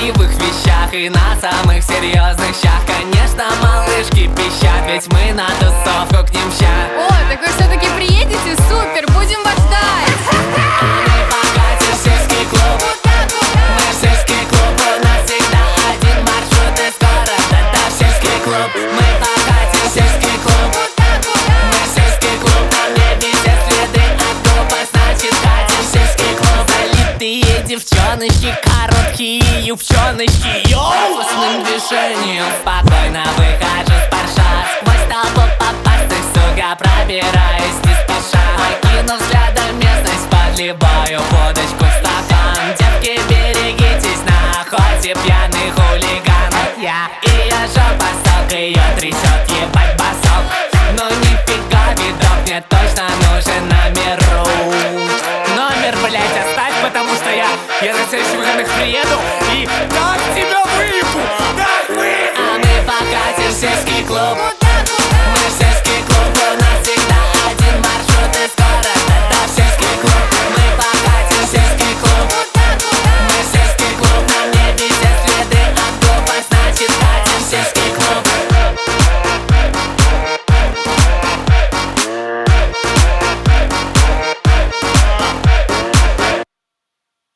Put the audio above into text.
красивых вещах и на самых серьезных щах. Конечно, малышки пищат, ведь мы на тусовку к ним ща. О, так вы все-таки приедете? Супер, будем вас ждать. Мы покатим в сельский клуб. Мы в сельский клуб, у нас всегда один маршрут из города до сельский клуб. Мы покатим в сельский клуб. Мы в сельский клуб, там не везде следы от группа, значит катим в сельский клуб. Залитые девчоночки, короткие юбчоночки, йоу! Вкусным движением спокойно выхожу с парша. Сквозь толпу попасть их, сука, пробираюсь не спеша. Покинув взглядом местность, подливаю водочку в стакан. Девки, берегитесь, на охоте пьяный хулиган. Вот я, ее жопа сок, ее трясет, ебать басок. Но нифига видок, мне точно нужен номеру. Номер, блять, оставь, потому что я на следующих выходных приеду и так тебя выебу, так выебу. А мы покатим в сельский клуб.